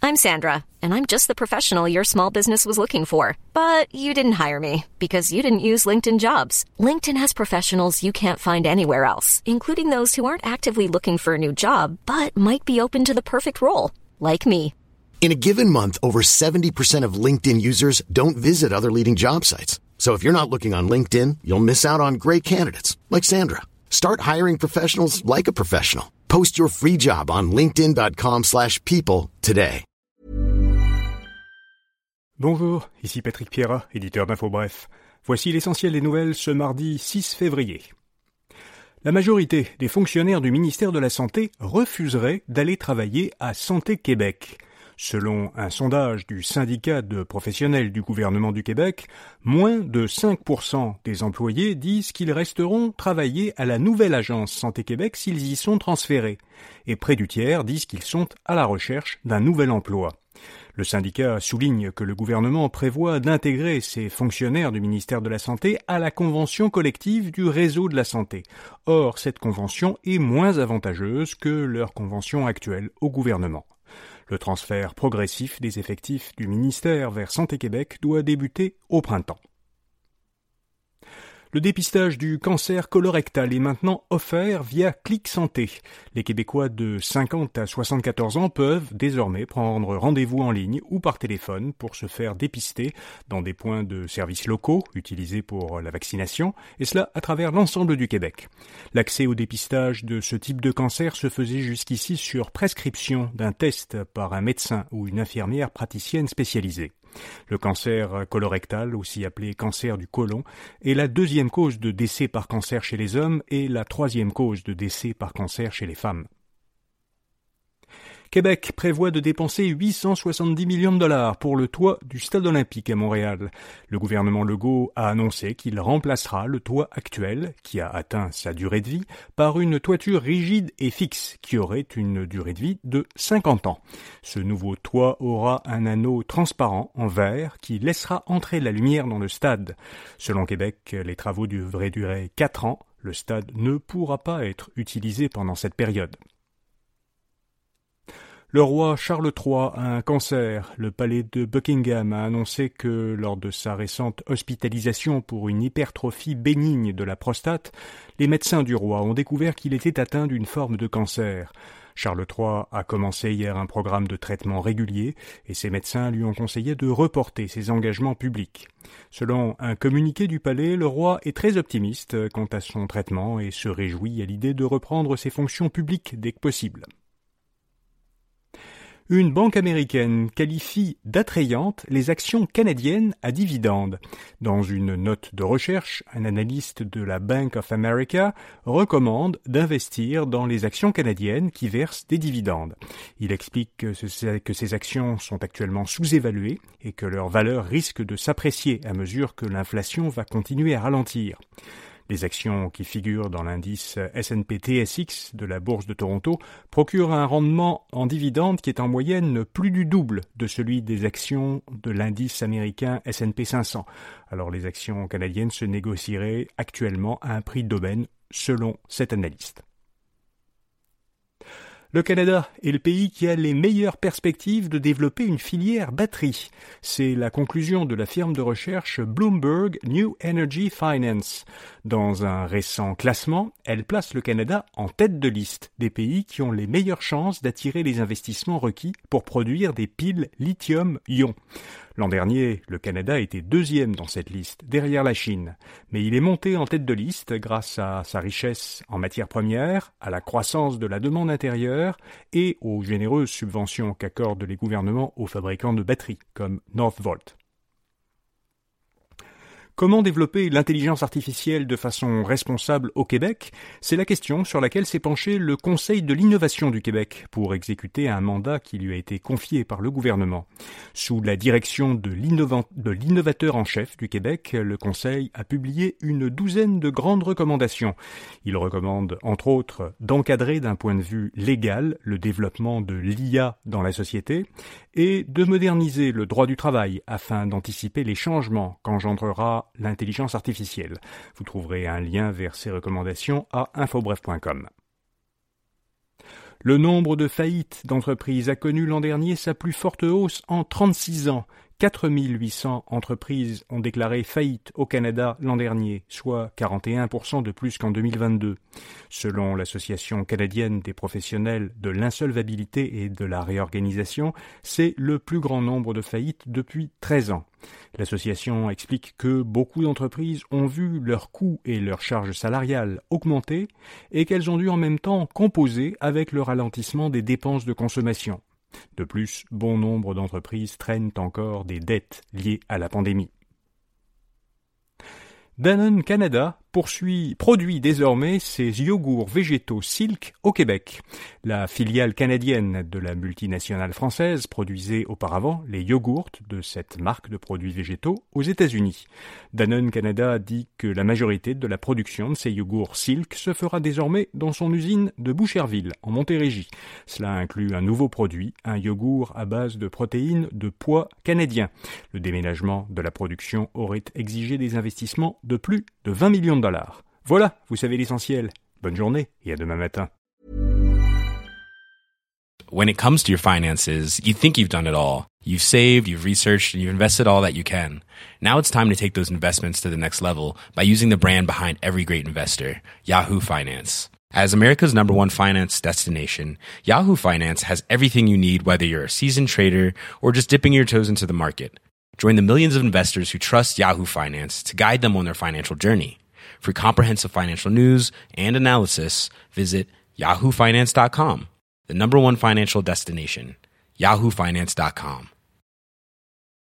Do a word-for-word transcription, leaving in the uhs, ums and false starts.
I'm Sandra, and I'm just the professional your small business was looking for. But you didn't hire me because you didn't use LinkedIn Jobs. LinkedIn has professionals you can't find anywhere else, including those who aren't actively looking for a new job, but might be open to the perfect role, like me. In a given month, over seventy percent of LinkedIn users don't visit other leading job sites. So if you're not looking on LinkedIn, you'll miss out on great candidates, like Sandra. Start hiring professionals like a professional. Post your free job on linkedin.com slash people today. Bonjour, ici Patrick Pierrat, éditeur d'Info Bref. Voici l'essentiel des nouvelles ce mardi six février. La majorité des fonctionnaires du ministère de la Santé refuseraient d'aller travailler à Santé Québec. Selon un sondage du syndicat de professionnels du gouvernement du Québec, moins de cinq pour cent des employés disent qu'ils resteront travailler à la nouvelle agence Santé Québec s'ils y sont transférés, et près du tiers disent qu'ils sont à la recherche d'un nouvel emploi. Le syndicat souligne que le gouvernement prévoit d'intégrer ces fonctionnaires du ministère de la Santé à la convention collective du réseau de la santé. Or, cette convention est moins avantageuse que leur convention actuelle au gouvernement. Le transfert progressif des effectifs du ministère vers Santé Québec doit débuter au printemps. Le dépistage du cancer colorectal est maintenant offert via Clic Santé. Les Québécois de cinquante à soixante-quatorze ans peuvent désormais prendre rendez-vous en ligne ou par téléphone pour se faire dépister dans des points de services locaux utilisés pour la vaccination, et cela à travers l'ensemble du Québec. L'accès au dépistage de ce type de cancer se faisait jusqu'ici sur prescription d'un test par un médecin ou une infirmière praticienne spécialisée. Le cancer colorectal, aussi appelé cancer du côlon, est la deuxième cause de décès par cancer chez les hommes et la troisième cause de décès par cancer chez les femmes. Québec prévoit de dépenser huit cent soixante-dix millions de dollars pour le toit du stade olympique à Montréal. Le gouvernement Legault a annoncé qu'il remplacera le toit actuel, qui a atteint sa durée de vie, par une toiture rigide et fixe, qui aurait une durée de vie de cinquante ans. Ce nouveau toit aura un anneau transparent en verre qui laissera entrer la lumière dans le stade. Selon Québec, les travaux devraient durer quatre ans. Le stade ne pourra pas être utilisé pendant cette période. Le roi Charles trois a un cancer. Le palais de Buckingham a annoncé que, lors de sa récente hospitalisation pour une hypertrophie bénigne de la prostate, les médecins du roi ont découvert qu'il était atteint d'une forme de cancer. Charles trois a commencé hier un programme de traitement régulier et ses médecins lui ont conseillé de reporter ses engagements publics. Selon un communiqué du palais, le roi est très optimiste quant à son traitement et se réjouit à l'idée de reprendre ses fonctions publiques dès que possible. Une banque américaine qualifie d'attrayantes les actions canadiennes à dividendes. Dans une note de recherche, un analyste de la Bank of America recommande d'investir dans les actions canadiennes qui versent des dividendes. Il explique que, ce, que ces actions sont actuellement sous-évaluées et que leur valeur risque de s'apprécier à mesure que l'inflation va continuer à ralentir. Les actions qui figurent dans l'indice S and P T S X de la Bourse de Toronto procurent un rendement en dividendes qui est en moyenne plus du double de celui des actions de l'indice américain S and P cinq cents. Alors les actions canadiennes se négocieraient actuellement à un prix d'aubaine selon cet analyste. Le Canada est le pays qui a les meilleures perspectives de développer une filière batterie. C'est la conclusion de la firme de recherche Bloomberg New Energy Finance. Dans un récent classement, elle place le Canada en tête de liste des pays qui ont les meilleures chances d'attirer les investissements requis pour produire des piles lithium-ion. L'an dernier, le Canada était deuxième dans cette liste, derrière la Chine. Mais il est monté en tête de liste grâce à sa richesse en matières premières, à la croissance de la demande intérieure et aux généreuses subventions qu'accordent les gouvernements aux fabricants de batteries, comme Northvolt. Comment développer l'intelligence artificielle de façon responsable au Québec? C'est la question sur laquelle s'est penché le Conseil de l'innovation du Québec pour exécuter un mandat qui lui a été confié par le gouvernement. Sous la direction de, l'innovant- de l'innovateur en chef du Québec, le Conseil a publié une douzaine de grandes recommandations. Il recommande, entre autres, d'encadrer d'un point de vue légal le développement de l'I A dans la société et de moderniser le droit du travail afin d'anticiper les changements qu'engendrera l'intelligence artificielle. Vous trouverez un lien vers ces recommandations à infobref point com. Le nombre de faillites d'entreprises a connu l'an dernier sa plus forte hausse en trente-six ans. quatre mille huit cents entreprises ont déclaré faillite au Canada l'an dernier, soit quarante et un pour cent de plus qu'en deux mille vingt-deux. Selon l'Association canadienne des professionnels de l'insolvabilité et de la réorganisation, c'est le plus grand nombre de faillites depuis treize ans. L'association explique que beaucoup d'entreprises ont vu leurs coûts et leurs charges salariales augmenter et qu'elles ont dû en même temps composer avec le ralentissement des dépenses de consommation. De plus, bon nombre d'entreprises traînent encore des dettes liées à la pandémie. Danone Canada poursuit, produit désormais ses yogourts végétaux Silk au Québec. La filiale canadienne de la multinationale française produisait auparavant les yogourts de cette marque de produits végétaux aux États-Unis. Danone Canada dit que la majorité de la production de ces yogourts Silk se fera désormais dans son usine de Boucherville, en Montérégie. Cela inclut un nouveau produit, un yogourt à base de protéines de pois canadien. Le déménagement de la production aurait exigé des investissements de plus de vingt millions de dollars. Voilà, vous savez l'essentiel. Bonne journée et à demain matin. When it comes to your finances, you think you've done it all. You've saved, you've researched, and you've invested all that you can. Now it's time to take those investments to the next level by using the brand behind every great investor, Yahoo Finance. As America's number one finance destination, Yahoo Finance has everything you need, whether you're a seasoned trader or just dipping your toes into the market. Join the millions of investors who trust Yahoo Finance to guide them on their financial journey. For comprehensive financial news and analysis, visit yahoo finance dot com, the number one financial destination, yahoo finance dot com.